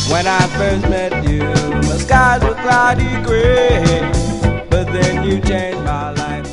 When I first met you, my skies were cloudy gray, but then you changed my life.